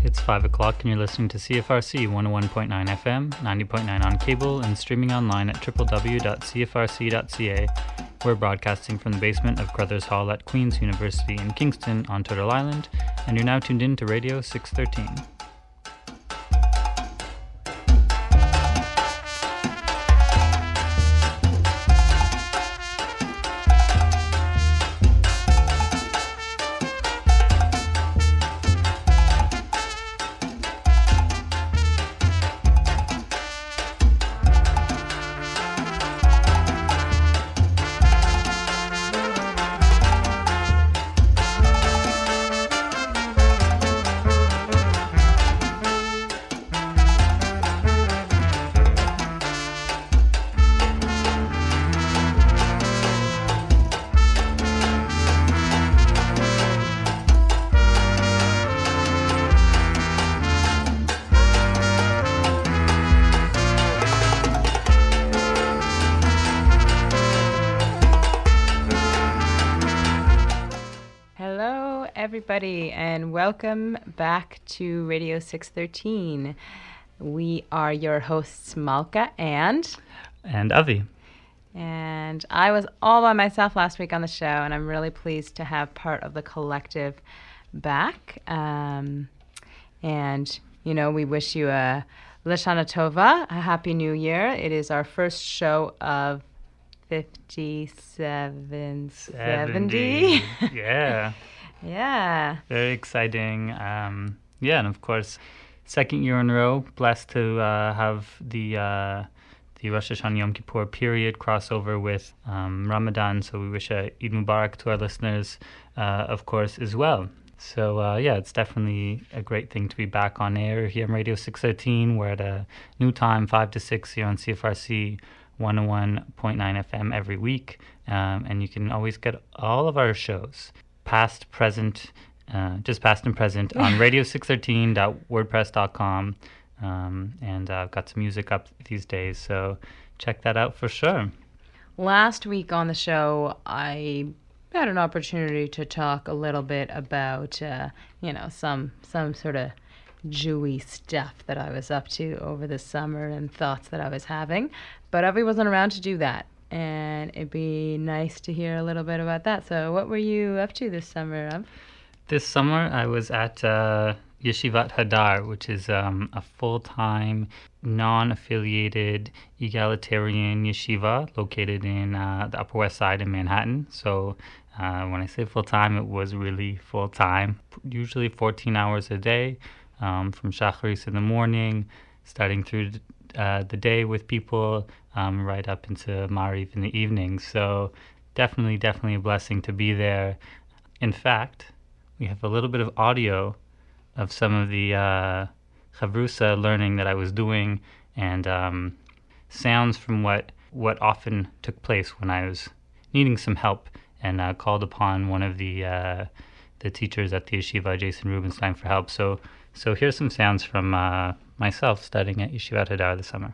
It's 5 o'clock and you're listening to CFRC 101.9 FM, 90.9 on cable, and streaming online at www.cfrc.ca. We're broadcasting from the basement of Crothers Hall at Queen's University in Kingston on Turtle Island, and you're now tuned in to Radio 613. Everybody, and welcome back to Radio 613. We are your hosts, Malka and Avi. And I was all by myself last week on the show, and I'm really pleased to have part of the collective back. And, you know, we wish you a Lashana Tova, a Happy New Year. It is our first show of 5770. Yeah. Yeah. Very exciting. And of course, second year in a row, blessed to have the Rosh Hashanah Yom Kippur period crossover with Ramadan. So we wish Eid Mubarak to our listeners, of course, as well. So, it's definitely a great thing to be back on air here on Radio 613. We're at a new time, 5 to 6 here on CFRC 101.9 FM every week. And you can always get all of our shows, past, present, just past and present, on radio613.wordpress.com. And I've got some music up these days, so check that out for sure. Last week on the show, I had an opportunity to talk a little bit about, some sort of Jewy stuff that I was up to over the summer and thoughts that I was having. But Avi wasn't around to do that, and it'd be nice to hear a little bit about that. So what were you up to this summer, Av? This summer I was at Yeshivat Hadar, which is a full-time, non-affiliated, egalitarian yeshiva located in the Upper West Side in Manhattan. So when I say full-time, it was really full-time, usually 14 hours a day, from Shacharis in the morning, starting through the day with people, right up into Mariv in the evening. So definitely a blessing to be there. In fact, we have a little bit of audio of some of the Chavrusa learning that I was doing, and sounds from what often took place when I was needing some help and called upon one of the teachers at the yeshiva, Jason Rubenstein, for help. So here's some sounds from myself studying at Yeshivat Hadar this summer.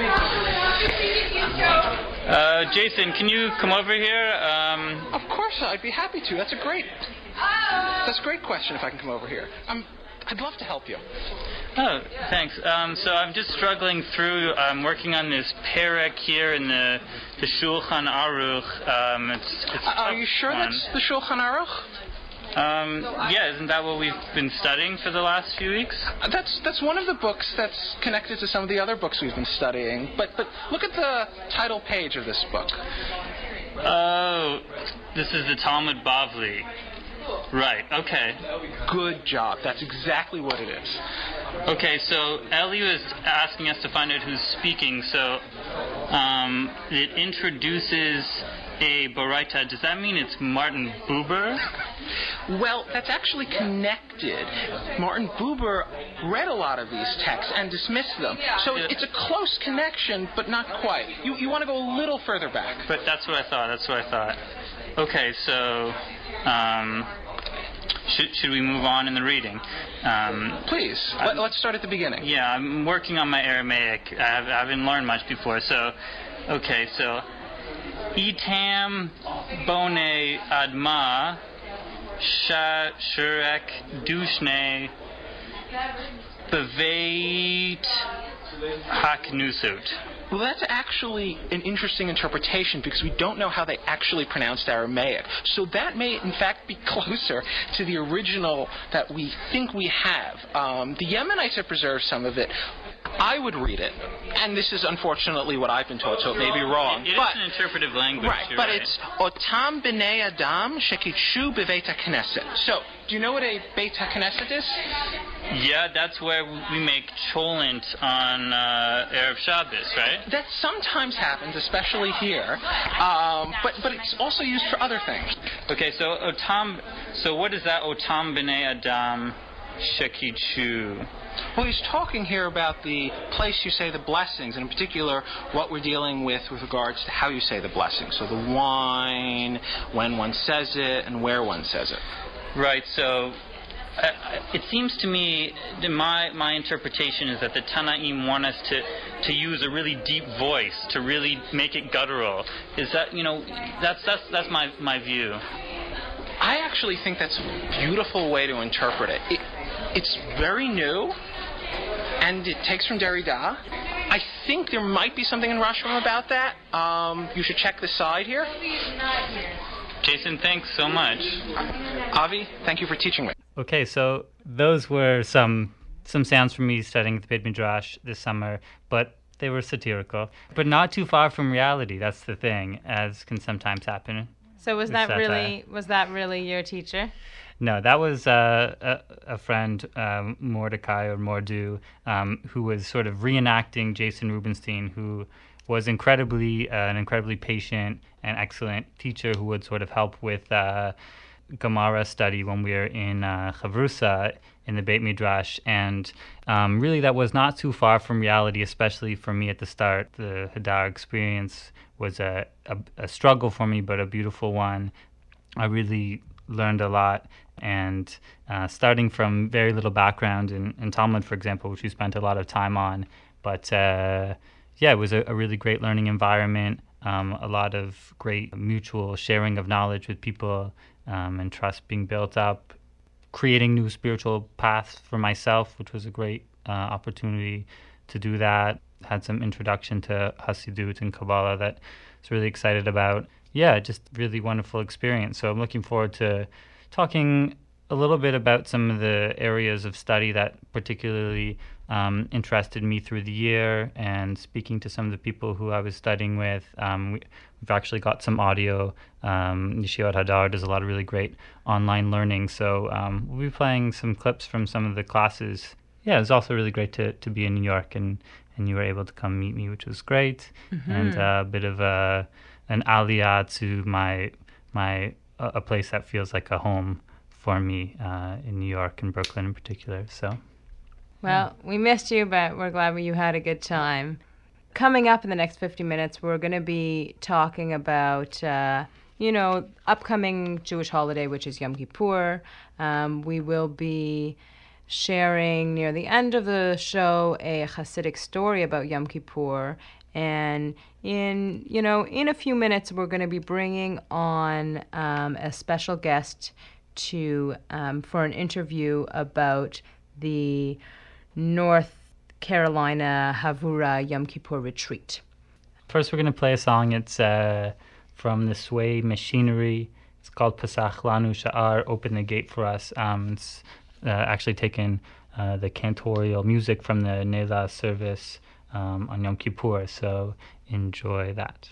Jason, can you come over here? Of course, I'd be happy to. That's a great question. If I can come over here, I'd love to help you. Oh, thanks. So I'm just struggling through. I'm working on this perek here in the Shulchan Aruch. Are you sure that's the Shulchan Aruch? Isn't that what we've been studying for the last few weeks? That's one of the books that's connected to some of the other books we've been studying. But look at the title page of this book. Oh, this is the Talmud Bavli. Right, okay. Good job. That's exactly what it is. Okay, so Ellie was asking us to find out who's speaking, so it introduces a Baraita. Does that mean it's Martin Buber? Well, that's actually connected. Martin Buber read a lot of these texts and dismissed them. So it's a close connection, but not quite. You want to go a little further back. But that's what I thought. Okay, so should we move on in the reading? Please. Let's start at the beginning. Yeah, I'm working on my Aramaic. I haven't learned much before. So, okay, so Itam Bone Adma Shurek Dushne Beveit Haknusut. Well, that's actually an interesting interpretation because we don't know how they actually pronounced Aramaic. So that may, in fact, be closer to the original that we think we have. The Yemenites have preserved some of it. I would read it, and this is unfortunately what I've been taught, so it may be wrong. It is an interpretive language. Right, but it's Otam B'nei Adam Shekitshu B'Veit HaKnesset. So, do you know what a Beit HaKnesset is? Yeah, that's where we make cholent on Erev Shabbos, right? That sometimes happens, especially here, but it's also used for other things. Okay, so what is that Otam B'nei Adam Shekitshu? Well, he's talking here about the place you say the blessings, and in particular, what we're dealing with regards to how you say the blessings. So the wine, when one says it, and where one says it. Right, so it seems to me, my interpretation is that the Tanaim want us to use a really deep voice, to really make it guttural. Is that, that's my view. I actually think that's a beautiful way to interpret it. It's very new, and it takes from Derrida. I think there might be something in Rashbam about that. You should check the side here. Jason, thanks so much. Avi, thank you for teaching me. Okay, so those were some sounds from me studying at the Beit Midrash this summer, but they were satirical. But not too far from reality, that's the thing, as can sometimes happen. So was that really your teacher? No, that was a friend, Mordecai or Mordu, who was sort of reenacting Jason Rubenstein, who was an incredibly patient and excellent teacher who would sort of help with Gemara study when we were in Chavrusa in the Beit Midrash. And really that was not too far from reality, especially for me at the start. The Hadar experience was a struggle for me, but a beautiful one. I really learned a lot. And starting from very little background in Talmud, for example, which we spent a lot of time on. But it was a really great learning environment, a lot of great mutual sharing of knowledge with people, and trust being built up, creating new spiritual paths for myself, which was a great opportunity to do that. Had some introduction to Hasidut and Kabbalah that I was really excited about. Yeah, just really wonderful experience. So I'm looking forward to talking a little bit about some of the areas of study that particularly interested me through the year, and speaking to some of the people who I was studying with. We've actually got some audio. Yeshivat Hadar does a lot of really great online learning, so we'll be playing some clips from some of the classes. Yeah, it was also really great to be in New York, and you were able to come meet me, which was great, and a bit of an aliyah to a place that feels like a home for me in New York and Brooklyn in particular. So, well, we missed you, but we're glad you had a good time. Coming up in the next 50 minutes, we're going to be talking about, upcoming Jewish holiday, which is Yom Kippur. We will be sharing near the end of the show a Hasidic story about Yom Kippur. And in a few minutes, we're going to be bringing on a special guest for an interview about the North Carolina Havura Yom Kippur retreat. First, we're going to play a song. It's from the Sway Machinery. It's called Pasach Lanu Sha'ar, Open the Gate for Us. It's actually taken the cantorial music from the Neila service on Yom Kippur, so enjoy that.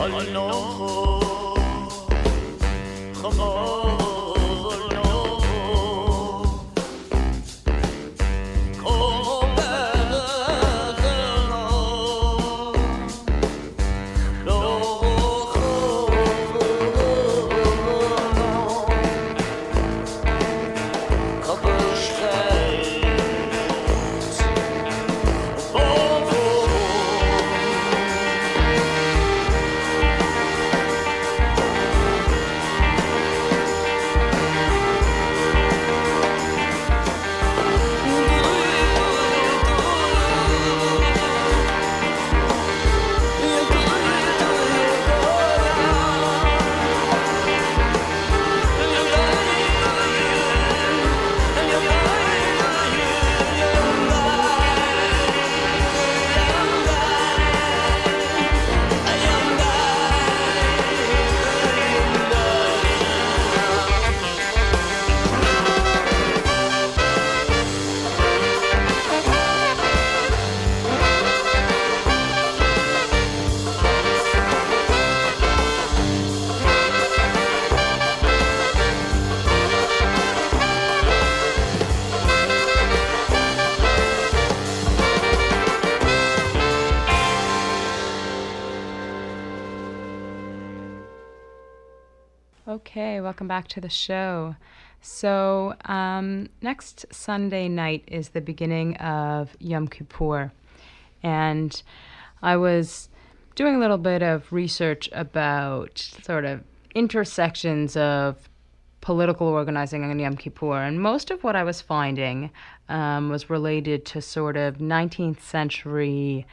Okay, welcome back to the show. So next Sunday night is the beginning of Yom Kippur, and I was doing a little bit of research about sort of intersections of political organizing on Yom Kippur, and most of what I was finding was related to sort of 19th century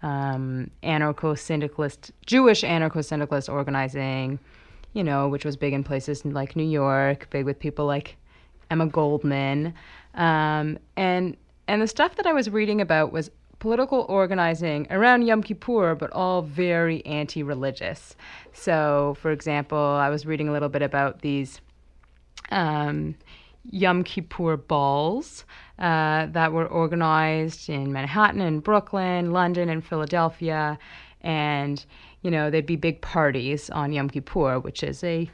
anarcho-syndicalist, Jewish anarcho-syndicalist organizing, you know, which was big in places like New York, big with people like Emma Goldman. And the stuff that I was reading about was political organizing around Yom Kippur, but all very anti-religious. So, for example, I was reading a little bit about these Yom Kippur balls that were organized in Manhattan and Brooklyn, London and Philadelphia, and you know, there'd be big parties on Yom Kippur, which is it's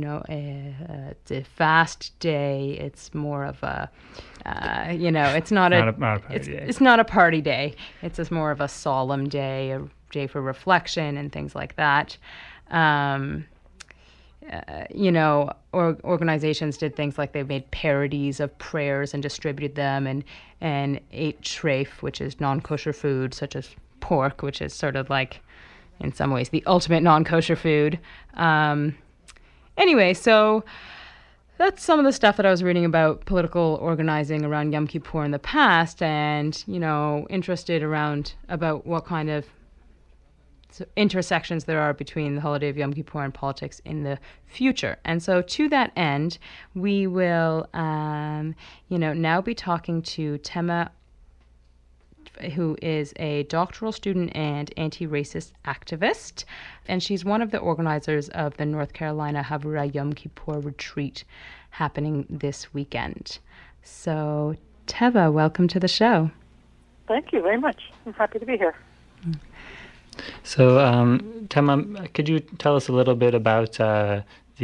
a fast day. It's more of a, it's not a party day. It's not a party day. It's just more of a solemn day, a day for reflection and things like that. Organizations did things like they made parodies of prayers and distributed them, and ate treif, which is non-kosher food, such as pork, which is sort of like, in some ways, the ultimate non-kosher food. Anyway, so that's some of the stuff that I was reading about political organizing around Yom Kippur in the past, and, you know, interested about what kind of intersections there are between the holiday of Yom Kippur and politics in the future. And so to that end, we will, now be talking to Tema, who is a doctoral student and anti-racist activist, and she's one of the organizers of the North Carolina Havurah Yom Kippur retreat happening this weekend. So, Teva, welcome to the show. Thank you very much. I'm happy to be here. So, Tema, could you tell us a little bit about the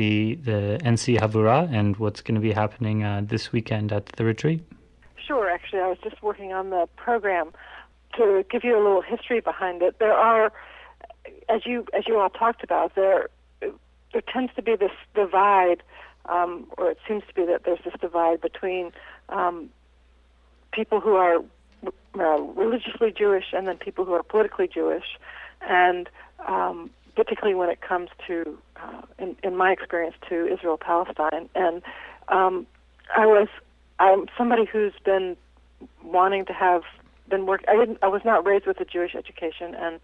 NC Havurah and what's going to be happening this weekend at the retreat? Sure. Actually, I was just working on the program to give you a little history behind it. There are, as you all talked about, there tends to be this divide, or it seems to be that there's this divide between people who are religiously Jewish and then people who are politically Jewish, and particularly when it comes to, in my experience, to Israel-Palestine. And I'm somebody who's been wanting to I was not raised with a Jewish education, and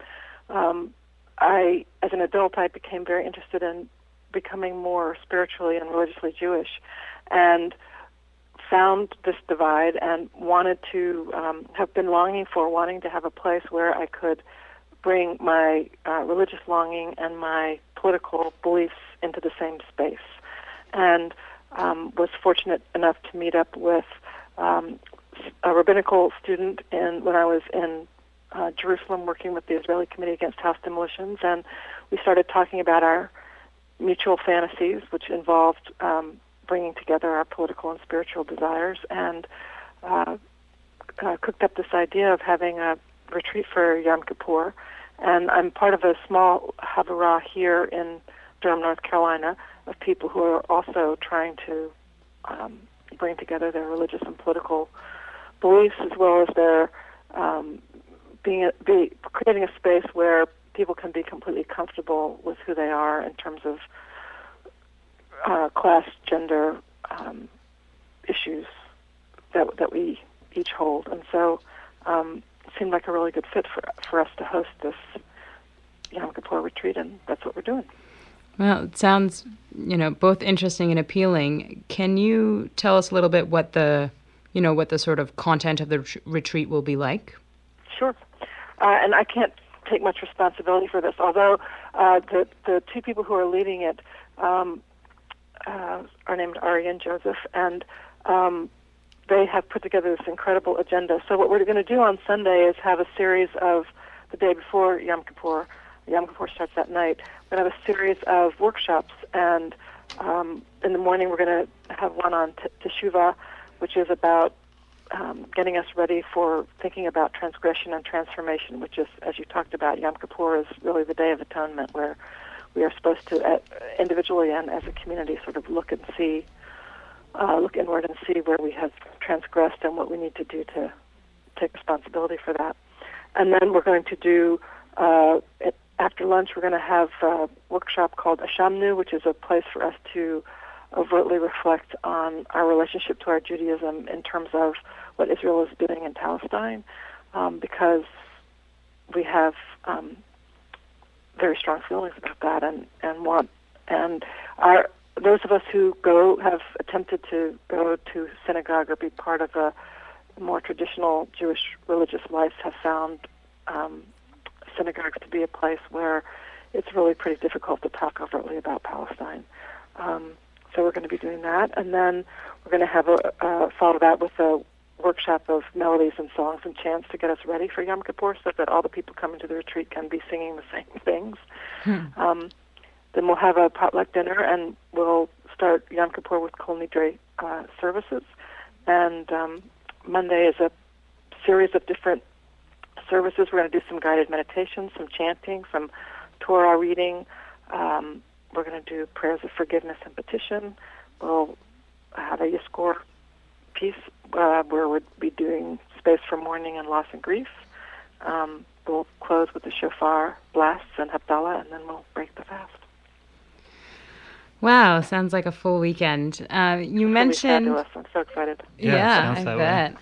as an adult, I became very interested in becoming more spiritually and religiously Jewish, and found this divide and wanted to have been wanting to have a place where I could bring my religious longing and my political beliefs into the same space, and was fortunate enough to meet up with a rabbinical student when I was in Jerusalem working with the Israeli Committee Against House Demolitions, and we started talking about our mutual fantasies, which involved bringing together our political and spiritual desires, and cooked up this idea of having a retreat for Yom Kippur. And I'm part of a small Havurah here in Durham, North Carolina, of people who are also trying to bring together their religious and political beliefs, as well as their creating a space where people can be completely comfortable with who they are in terms of class, gender issues that we each hold. And so it seemed like a really good fit for us to host this Yom Kippur retreat, and that's what we're doing. Well, it sounds, both interesting and appealing. Can you tell us a little bit what the sort of content of the retreat will be like? Sure. And I can't take much responsibility for this, although the two people who are leading it are named Ari and Joseph, and they have put together this incredible agenda. So what we're going to do on Sunday is have a series of, the day before Yom Kippur starts that night, we're going to have a series of workshops, and in the morning we're going to have one on Teshuvah, which is about getting us ready for thinking about transgression and transformation, which is, as you talked about, Yom Kippur is really the Day of Atonement, where we are supposed to, individually and as a community, sort of look inward and see where we have transgressed and what we need to do to take responsibility for that. And then we're going to do, after lunch, we're going to have a workshop called Ashamnu, which is a place for us to overtly reflect on our relationship to our Judaism in terms of what Israel is doing in Palestine, because we have very strong feelings about that, and those of us who have attempted to go to synagogue or be part of a more traditional Jewish religious life have found synagogues to be a place where it's really pretty difficult to talk overtly about Palestine. So we're going to be doing that, and then we're going to have follow that with a workshop of melodies and songs and chants to get us ready for Yom Kippur, so that all the people coming to the retreat can be singing the same things. Then we'll have a potluck dinner, and we'll start Yom Kippur with Kol Nidre services. And Monday is a series of different services. We're going to do some guided meditation, some chanting, some Torah reading. We're going to do prayers of forgiveness and petition. We'll have a Yizkor piece where we'll be doing space for mourning and loss and grief. We'll close with the shofar blasts and Havdalah, and then we'll break the fast. Wow, sounds like a full weekend. You mentioned... Fabulous. I'm so excited. Yeah, I bet.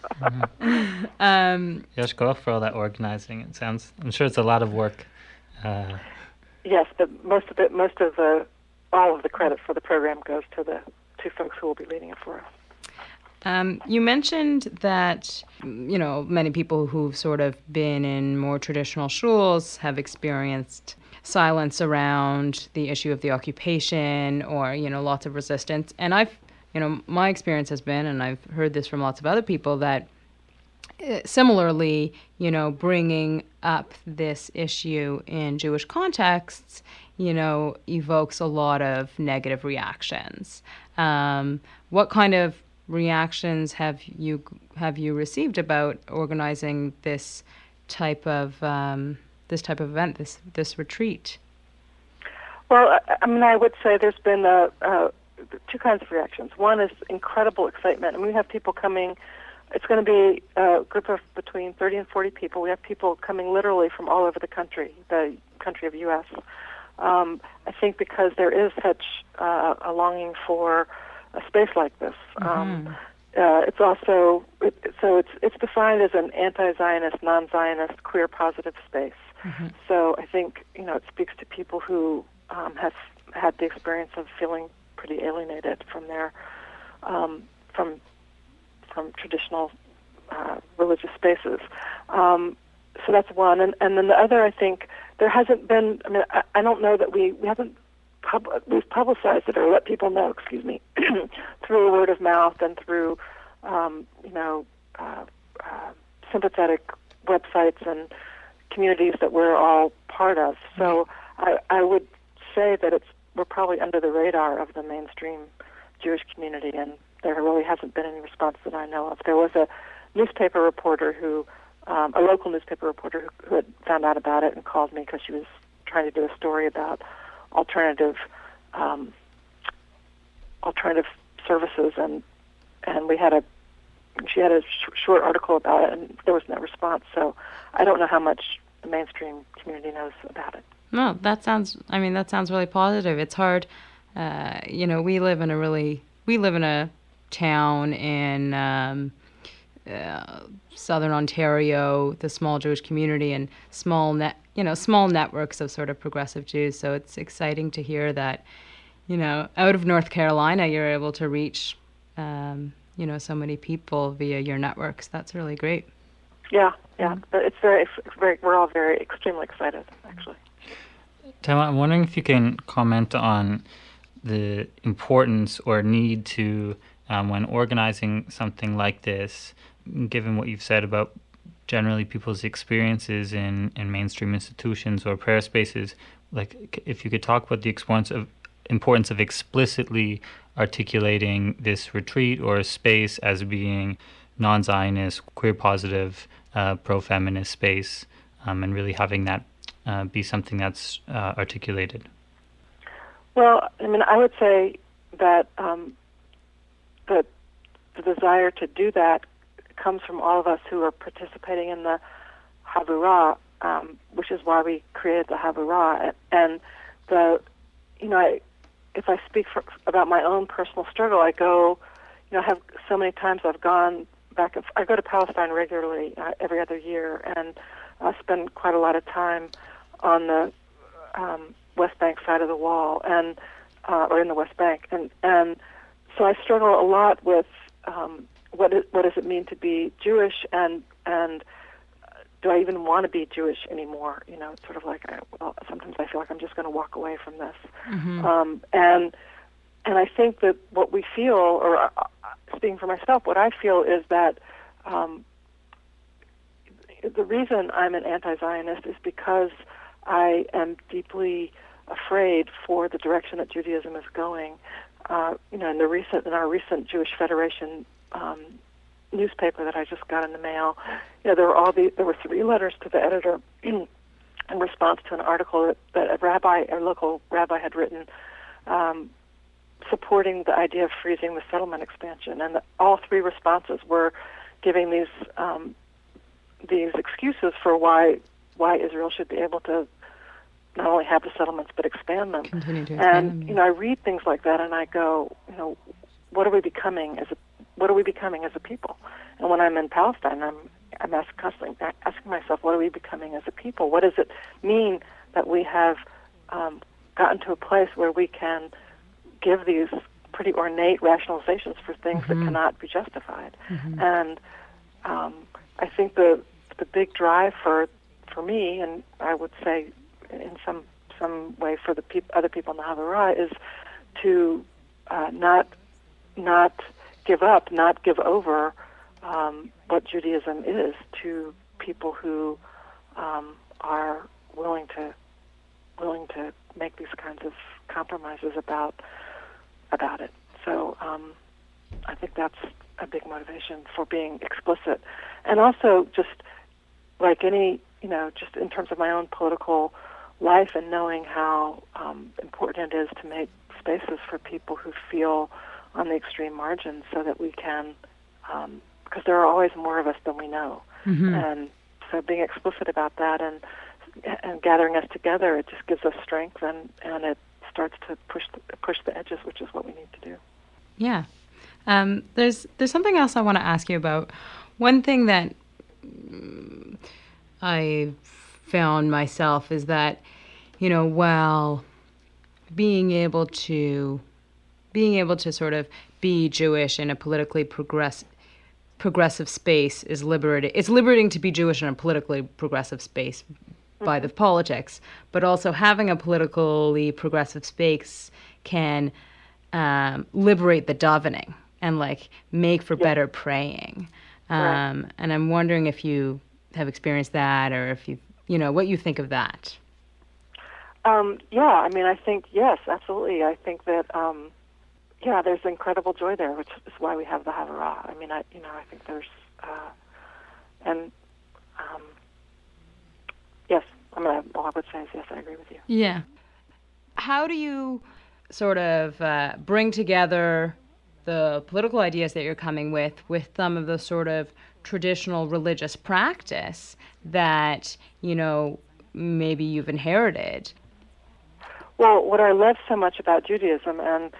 Yesh Koach for all that organizing. I'm sure it's a lot of work. Yes, but all of the credit for the program goes to the two folks who will be leading it for us. You mentioned that, many people who've sort of been in more traditional shuls have experienced silence around the issue of the occupation or, lots of resistance. And my experience has been, and I've heard this from lots of other people, that similarly, bringing up this issue in Jewish contexts, evokes a lot of negative reactions. What kind of reactions have you received about organizing this type of event, this retreat? Well, I would say there's been two kinds of reactions. One is incredible excitement, and we have people coming. It's going to be a group of between 30 and 40 people. We have people coming literally from all over the country of U.S. I think because there is such a longing for a space like this. It's also it's defined as an anti-Zionist, non-Zionist, queer positive space. So I think it speaks to people who have had the experience of feeling pretty alienated from their from traditional religious spaces. So that's one, and then the other, I think there hasn't been. I don't know that we've publicized it or let people know. Excuse me, through word of mouth and through sympathetic websites and communities that we're all part of. So I would say that we're probably under the radar of the mainstream Jewish community, and there really hasn't been any response that I know of. There was a newspaper reporter a local newspaper reporter who had found out about it and called me because she was trying to do a story about alternative services, and she had a short article about it, and there was no response. So I don't know how much the mainstream community knows about it. No, that sounds really positive. It's hard, we live in a town in southern Ontario, the small Jewish community, and small networks of sort of progressive Jews. So it's exciting to hear that, out of North Carolina, you're able to reach, so many people via your networks. That's really great. Yeah. But it's very, we're all very extremely excited, actually. Thelma, I'm wondering if you can comment on the importance or need to, when organizing something like this, given what you've said about generally people's experiences in mainstream institutions or prayer spaces, like if you could talk about the importance of explicitly articulating this retreat or space as being non-Zionist, queer-positive, pro-feminist space, and really having that be something that's articulated. Well, I would say that the desire to do that comes from all of us who are participating in the Havurah, which is why we created the Havurah. And if I speak about my own personal struggle, I go, have so many times I've gone back. I go to Palestine regularly every other year, and I spend quite a lot of time on the West Bank side of the wall, or in the West Bank, and so I struggle a lot with what does it mean to be Jewish, and do I even want to be Jewish anymore? It's sort of like, sometimes I feel like I'm just going to walk away from this. Mm-hmm. And I think that what we feel, or speaking for myself, what I feel is that the reason I'm an anti-Zionist is because I am deeply afraid for the direction that Judaism is going. In our recent Jewish Federation newspaper that I just got in the mail, there were 3 letters to the editor in response to an article that a local rabbi had written, supporting the idea of freezing the settlement expansion, and all 3 responses were giving these excuses for why Israel should be able to not only have the settlements but expand them. Continue to expand them. I read things like that and I go, what are we becoming as a people? And when I'm in Palestine, I'm constantly asking myself, what are we becoming as a people? What does it mean that we have gotten to a place where we can give these pretty ornate rationalizations for things that cannot be justified? And I think the big drive for me, and I would say in some way for the other people in the Havurah, is to not give up, not give over what Judaism is to people who are willing to make these kinds of compromises about it. So I think that's a big motivation for being explicit, and also just like just in terms of my own political life and knowing how important it is to make spaces for people who feel on the extreme margins, so that we can, because there are always more of us than we know, and so being explicit about that and gathering us together, it just gives us strength, and it starts to push the edges, which is what we need to do. Yeah. There's something else I want to ask you about. One thing that I found myself is that, while being able to sort of be Jewish in a politically progressive space is liberating. It's liberating to be Jewish in a politically progressive space by the politics, but also having a politically progressive space can liberate the davening and make for better praying. Right. And I'm wondering if you have experienced that, or if you what you think of that. Yeah, I mean, I think, yes, absolutely. I think that, there's incredible joy there, which is why we have the Havurah. I mean, I think there's, yes, I mean, all I would say is yes, I agree with you. Yeah. How do you sort of bring together the political ideas that you're coming with some of the sort of traditional religious practice that, maybe you've inherited? Well, what I love so much about Judaism and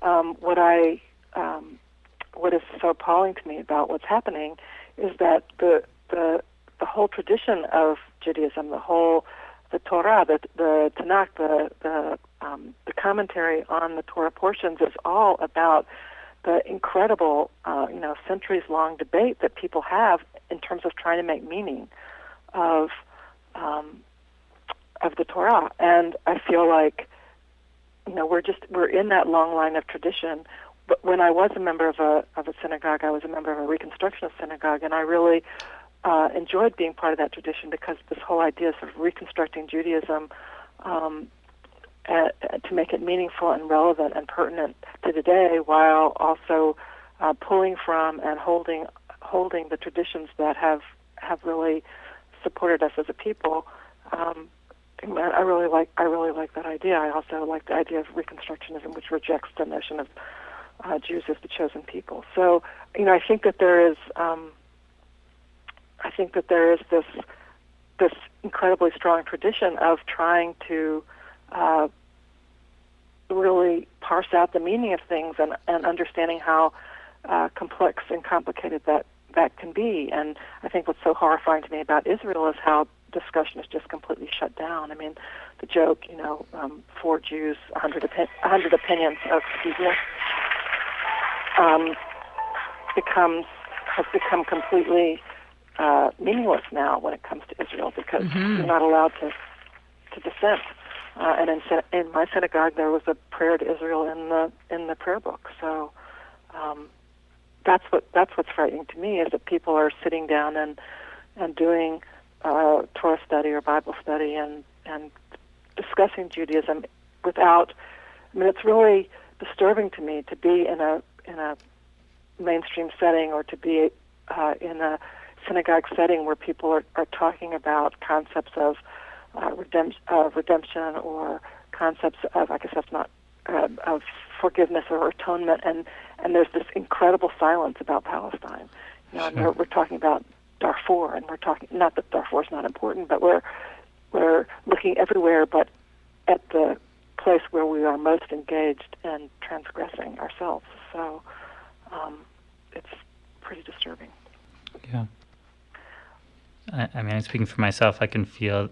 what is so appalling to me about what's happening is that the whole tradition of Judaism, the Torah, the Tanakh, the commentary on the Torah portions is all about the incredible, centuries-long debate that people have in terms of trying to make meaning of the Torah. And I feel like, we're in that long line of tradition. But when I was a member of a synagogue, I was a member of a Reconstructionist synagogue, and I really enjoyed being part of that tradition because this whole idea of reconstructing Judaism to make it meaningful and relevant and pertinent to today, while also pulling from and holding the traditions that have really supported us as a people. I really like that idea. I also like the idea of Reconstructionism, which rejects the notion of Jews as the chosen people. So, I think that there is this incredibly strong tradition of trying to really parse out the meaning of things and understanding how complex and complicated that can be. And I think what's so horrifying to me about Israel is how discussion is just completely shut down. I mean, the joke, 4 Jews, 100 opinions of people has become completely meaningless now when it comes to Israel because you're not allowed to dissent. And in my synagogue, there was a prayer to Israel in the prayer book. So that's what's frightening to me is that people are sitting down and doing Torah study or Bible study and discussing Judaism without. I mean, it's really disturbing to me to be in a mainstream setting or to be in a synagogue setting where people are talking about concepts of redemption or concepts of, I guess that's not, of forgiveness or atonement, and there's this incredible silence about Palestine. And we're talking about Darfur, and we're talking, not that Darfur is not important, but we're looking everywhere but at the place where we are most engaged in transgressing ourselves. So it's pretty disturbing. Yeah. I mean, speaking for myself, I can feel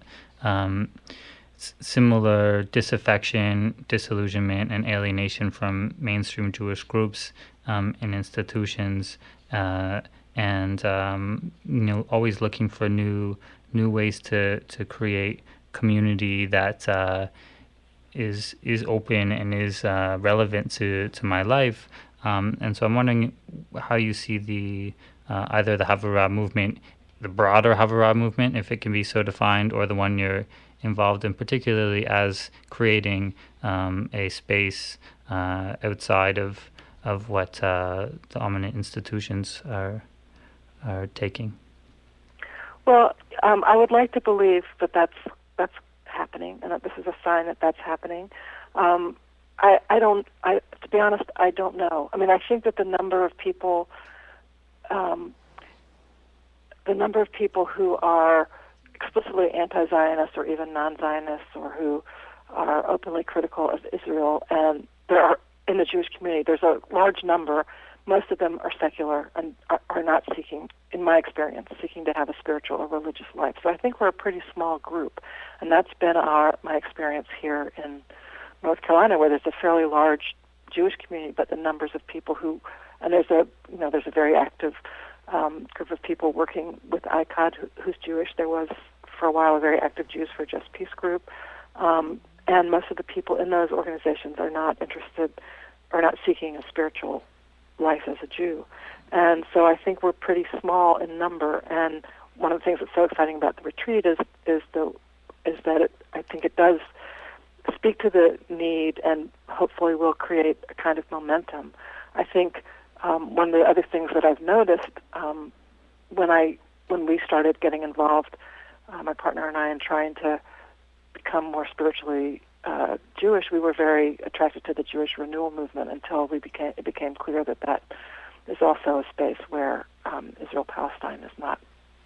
similar disaffection, disillusionment, and alienation from mainstream Jewish groups and institutions, and always looking for new ways to create community that is open and is relevant to my life. And so I'm wondering how you see the either the Havurah movement, the broader Havurah movement, if it can be so defined, or the one you're involved in, particularly as creating a space outside of what the dominant institutions are taking. Well, I would like to believe that that's happening, and that this is a sign that that's happening. To be honest, I don't know. I mean, I think that the number of people who are explicitly anti-Zionist or even non-Zionists, or who are openly critical of Israel, and there are in the Jewish community, there's a large number. Most of them are secular and are not seeking, in my experience, seeking to have a spiritual or religious life. So I think we're a pretty small group, and that's been my experience here in North Carolina, where there's a fairly large Jewish community, but the numbers of people and there's a very active group of people working with ICOD who's Jewish. There was for a while a very active Jews for Just Peace group, and most of the people in those organizations are not seeking a spiritual life as a Jew. And so I think we're pretty small in number, and one of the things that's so exciting about the retreat is that I think it does speak to the need and hopefully will create a kind of momentum. I think one of the other things that I've noticed when we started getting involved, my partner and I, in trying to become more spiritually Jewish, we were very attracted to the Jewish renewal movement until it became clear that is also a space where Israel-Palestine is not.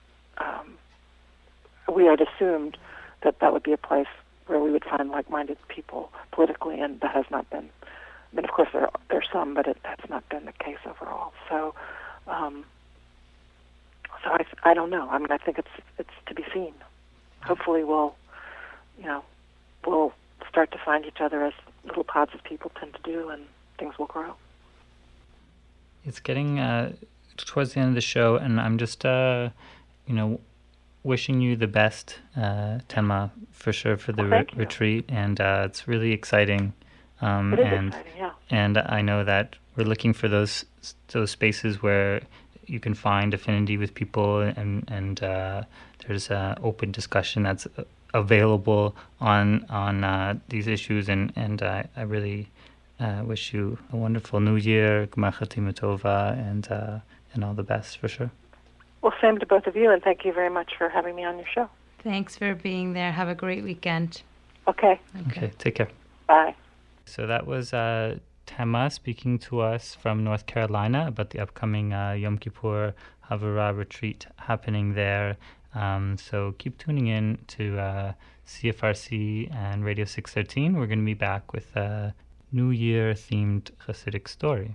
We had assumed that would be a place where we would find like-minded people politically, and that has not been. I mean, of course, there's some, but that's not been the case overall. So, I don't know. I mean, I think it's to be seen. Hopefully, we'll start to find each other as little pods of people tend to do, and things will grow. It's getting towards the end of the show, and I'm just, wishing you the best, Tema, for sure, for the retreat. And it's really exciting. It is exciting, yeah. And I know that we're looking for those spaces where you can find affinity with people, and there's open discussion that's available on these issues. And I really wish you a wonderful New Year, Gmar Chatima Tova, and all the best for sure. Well, same to both of you, and thank you very much for having me on your show. Thanks for being there. Have a great weekend. Okay. Okay, take care. Bye. So that was Tema speaking to us from North Carolina about the upcoming Yom Kippur Havurah retreat happening there. So keep tuning in to CFRC and Radio 613. We're going to be back with a New Year-themed Hasidic story.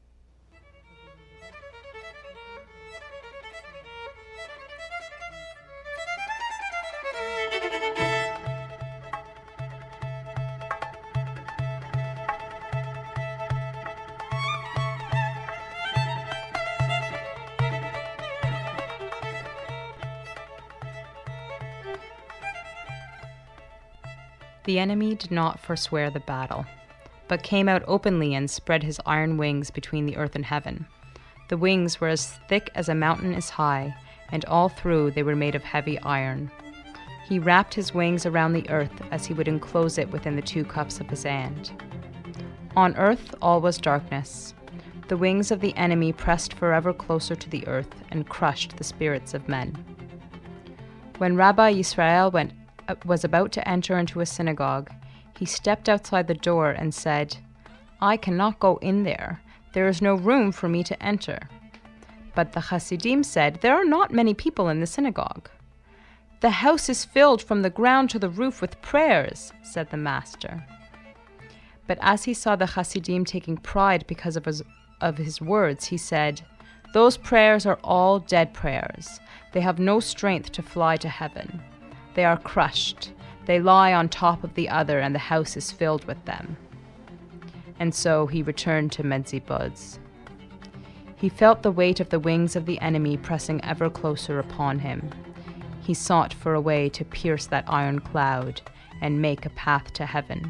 The enemy did not forswear the battle, but came out openly and spread his iron wings between the earth and heaven. The wings were as thick as a mountain is high, and all through they were made of heavy iron. He wrapped his wings around the earth as he would enclose it within the 2 cups of his hand. On earth all was darkness. The wings of the enemy pressed forever closer to the earth and crushed the spirits of men. When Rabbi Yisrael was about to enter into a synagogue, he stepped outside the door and said, "I cannot go in there. There is no room for me to enter." But the Hasidim said, "There are not many people in the synagogue." "The house is filled from the ground to the roof with prayers," said the master. But as he saw the Hasidim taking pride because of his words, he said, "Those prayers are all dead prayers. They have no strength to fly to heaven. They are crushed. They lie on top of the other, and the house is filled with them." And so he returned to Medzibuz. He felt the weight of the wings of the enemy pressing ever closer upon him. He sought for a way to pierce that iron cloud and make a path to heaven.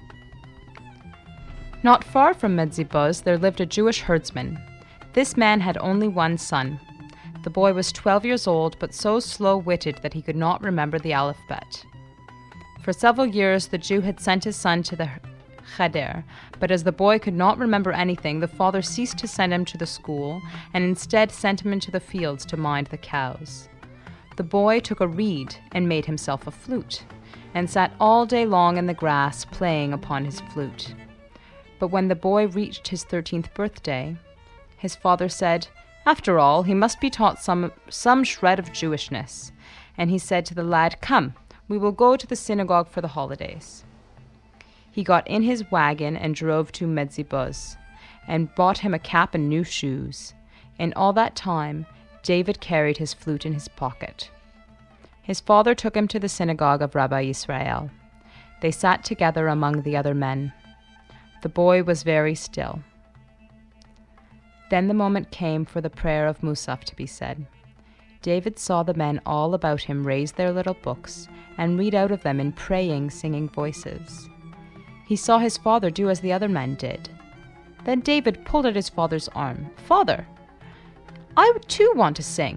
Not far from Medzibuz there lived a Jewish herdsman. This man had only one son. The boy was 12 years old, but so slow-witted that he could not remember the alphabet. For several years, the Jew had sent his son to the cheder, but as the boy could not remember anything, the father ceased to send him to the school and instead sent him into the fields to mind the cows. The boy took a reed and made himself a flute, and sat all day long in the grass playing upon his flute. But when the boy reached his 13th birthday, his father said, "After all, he must be taught some shred of Jewishness." And he said to the lad, "Come, we will go to the synagogue for the holidays." He got in his wagon and drove to Medzibuz, and bought him a cap and new shoes. And all that time, David carried his flute in his pocket. His father took him to the synagogue of Rabbi Yisrael. They sat together among the other men. The boy was very still. Then the moment came for the prayer of Musaf to be said. David saw the men all about him raise their little books and read out of them in praying, singing voices. He saw his father do as the other men did. Then David pulled at his father's arm. "Father, I too want to sing.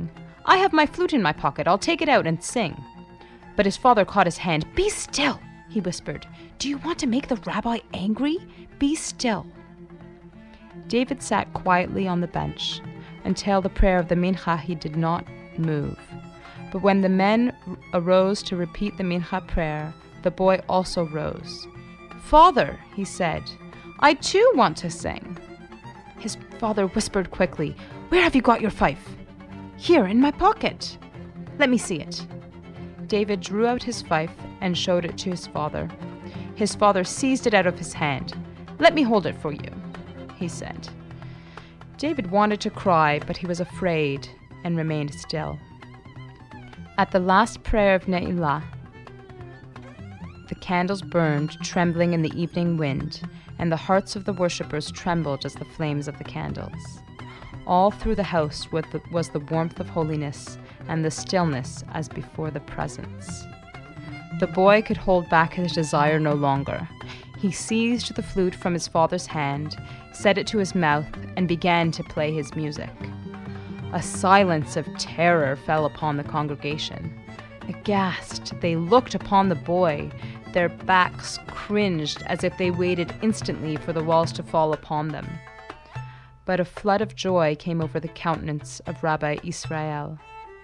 I have my flute in my pocket. I'll take it out and sing. But his father caught his hand. Be still, he whispered. Do you want to make the rabbi angry? Be still. David sat quietly on the bench. Until the prayer of the mincha, he did not move. But when the men arose to repeat the mincha prayer, the boy also rose. Father, he said, I too want to sing. His father whispered quickly, Where have you got your fife? Here, in my pocket. Let me see it. David drew out his fife and showed it to his father. His father seized it out of his hand. Let me hold it for you, he said. David wanted to cry, but he was afraid and remained still. At the last prayer of Ne'ilah, the candles burned, trembling in the evening wind, and the hearts of the worshippers trembled as the flames of the candles. All through the house was the warmth of holiness and the stillness as before the presence. The boy could hold back his desire no longer. He seized the flute from his father's hand, set it to his mouth, and began to play his music. A silence of terror fell upon the congregation. Aghast, they looked upon the boy. Their backs cringed as if they waited instantly for the walls to fall upon them. But a flood of joy came over the countenance of Rabbi Israel.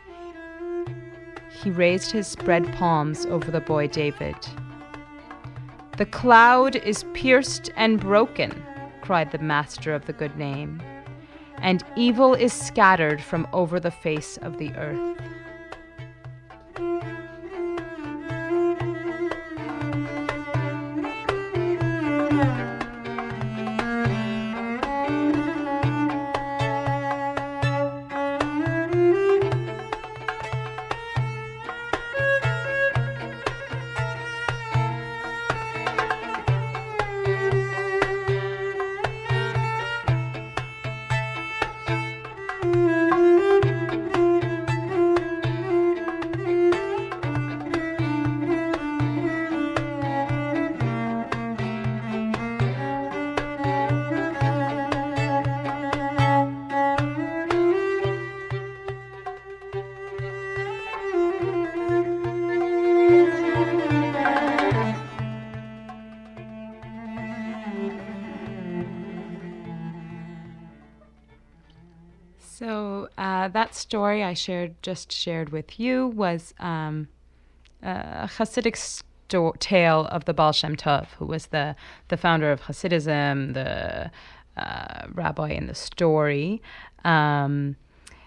He raised his spread palms over the boy David. The cloud is pierced and broken, cried the master of the good name, and evil is scattered from over the face of the earth. So that story I just shared with you was a Hasidic tale of the Baal Shem Tov, who was the founder of Hasidism, the rabbi in the story. And,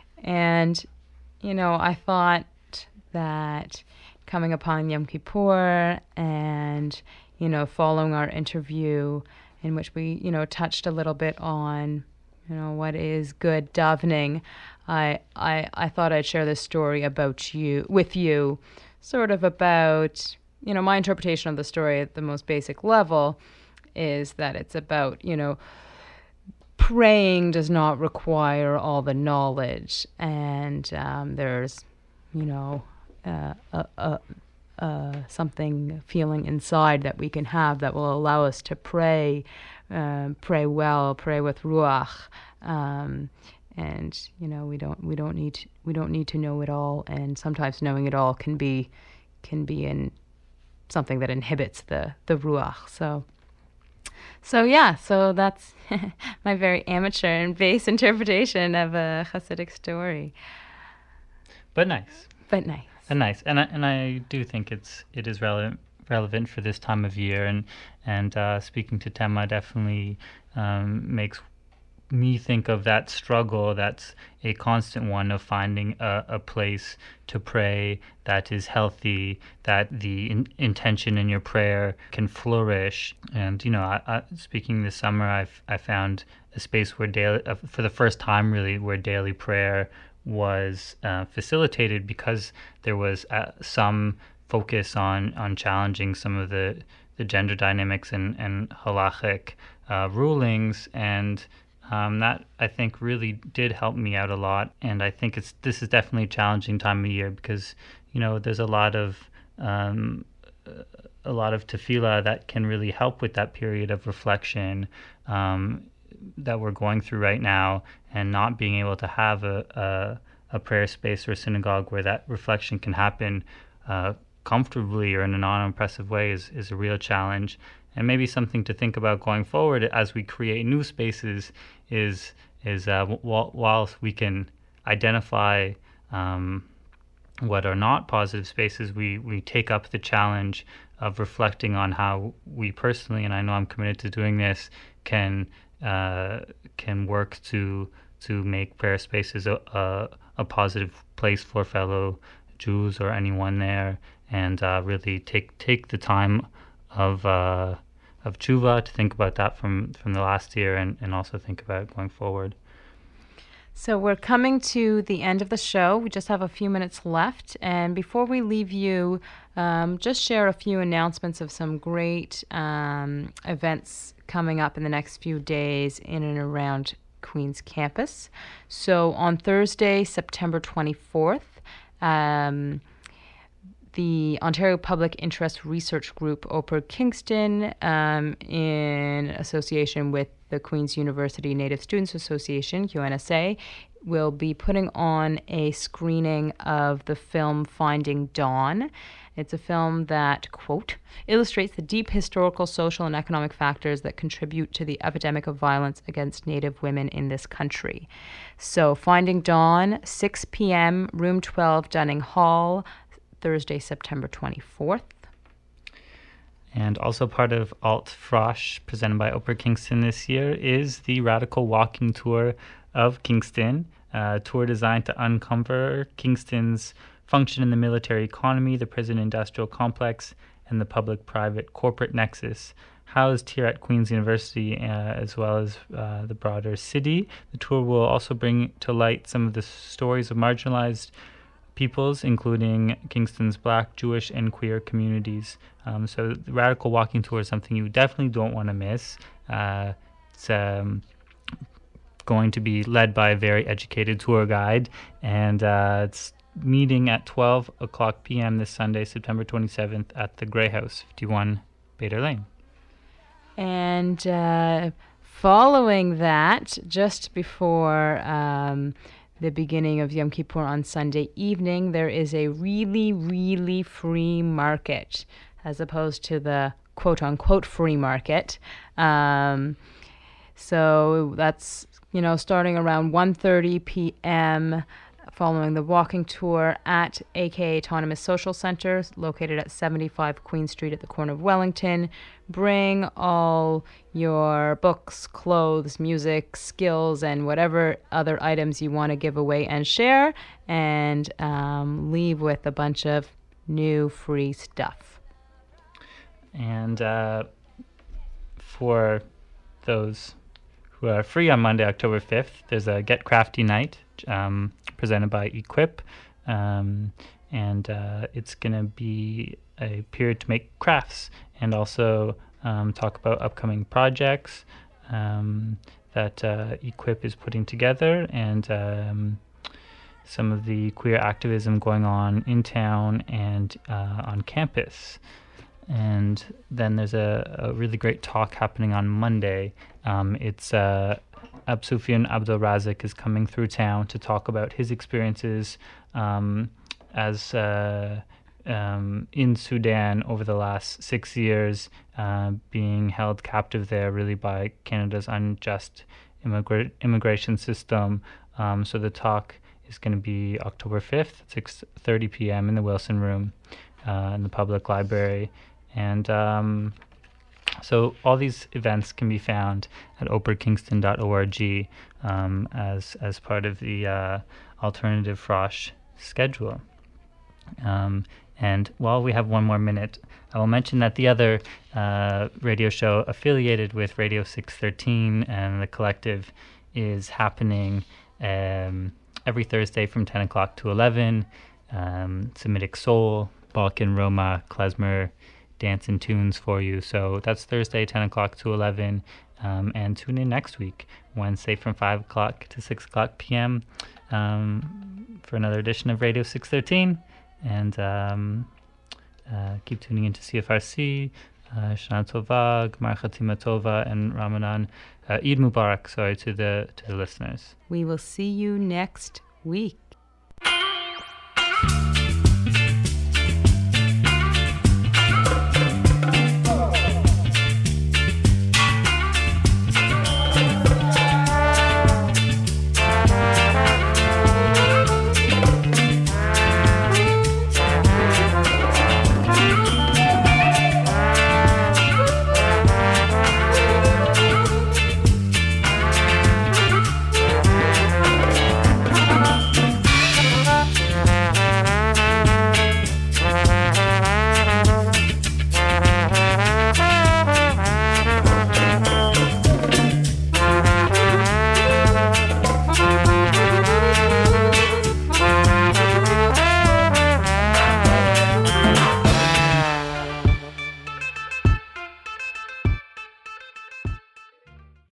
I thought that coming upon Yom Kippur and, following our interview in which we, touched a little bit on what is good davening, I thought I'd share this story with you, sort of about, my interpretation of the story at the most basic level is that it's about, praying does not require all the knowledge, and there's, something feeling inside that we can have that will allow us to pray well, pray with ruach, and we don't need to know it all, and sometimes knowing it all can be in something that inhibits the ruach. So that's my very amateur and base interpretation of a Hasidic story. But nice. And nice. And I do think it is relevant for this time of year, and speaking to Tema definitely makes me think of that struggle that's a constant one of finding a place to pray that is healthy, that the intention in your prayer can flourish. And speaking this summer, I found a space where for the first time really, where daily prayer was facilitated, because there was some focus on challenging some of the gender dynamics and halachic rulings, and that I think really did help me out a lot. And I think this is definitely a challenging time of year, because there's a lot of tefillah that can really help with that period of reflection that we're going through right now, and not being able to have a a prayer space or a synagogue where that reflection can happen comfortably or in a non-oppressive way is a real challenge. And maybe something to think about going forward as we create new spaces is whilst we can identify what are not positive spaces, we take up the challenge of reflecting on how we personally, and I know I'm committed to doing this, can work to make prayer spaces a positive place for fellow Jews or anyone there, and really take the time of tshuva to think about that from the last year, and also think about it going forward. So we're coming to the end of the show. We just have a few minutes left. And before we leave you, just share a few announcements of some great events coming up in the next few days in and around Queen's campus. So on Thursday, September 24th, the Ontario Public Interest Research Group, Oprah Kingston, in association with the Queen's University Native Students Association, QNSA, will be putting on a screening of the film Finding Dawn. It's a film that, quote, illustrates the deep historical, social, and economic factors that contribute to the epidemic of violence against Native women in this country. So Finding Dawn, 6 p.m., room 12, Dunning Hall, Thursday, September 24th. And also part of Alt Frosh, presented by Oprah Kingston this year, is the Radical Walking Tour of Kingston, a tour designed to uncover Kingston's function in the military economy, the prison industrial complex, and the public-private corporate nexus. Housed here at Queen's University, as well as the broader city, the tour will also bring to light some of the stories of marginalized peoples, including Kingston's Black, Jewish, and queer communities. So the Radical Walking Tour is something you definitely don't want to miss. It's going to be led by a very educated tour guide, and it's meeting at 12 o'clock p.m. this Sunday, September 27th at the Grey House, 51 Bader Lane. And following that, just before the beginning of Yom Kippur on Sunday evening, there is a really, really free market, as opposed to the quote-unquote free market. So that's, starting around 1:30 p.m., following the walking tour at AKA Autonomous Social Center, located at 75 Queen Street at the corner of Wellington. Bring all your books, clothes, music, skills, and whatever other items you want to give away and share, and leave with a bunch of new free stuff. And for those who are free on Monday, October 5th, there's a Get Crafty night presented by Equip, and it's going to be a period to make crafts and also talk about upcoming projects that Equip is putting together, and some of the queer activism going on in town and on campus. And then there's a really great talk happening on Monday. It's Absufian Abdul Razik is coming through town to talk about his experiences as in Sudan over the last 6 years, being held captive there really by Canada's unjust immigration system. So the talk is going to be October 5th at 6:30 p.m. in the Wilson Room in the public library. And so all these events can be found at oprahkingston.org as part of the Alternative Frosh schedule. And while we have one more minute, I will mention that the other radio show affiliated with Radio 613 and the Collective is happening every Thursday from 10 o'clock to 11. Semitic Soul, Balkan, Roma, klezmer, dance and tunes for you. So that's Thursday, 10 o'clock to 11. And tune in next week, Wednesday from 5 o'clock to 6 o'clock p.m. For another edition of Radio 613. And keep tuning in to CFRC, Shana Tova, Gmar Chatima Tova, and Ramadan. Eid Mubarak, to the listeners. We will see you next week.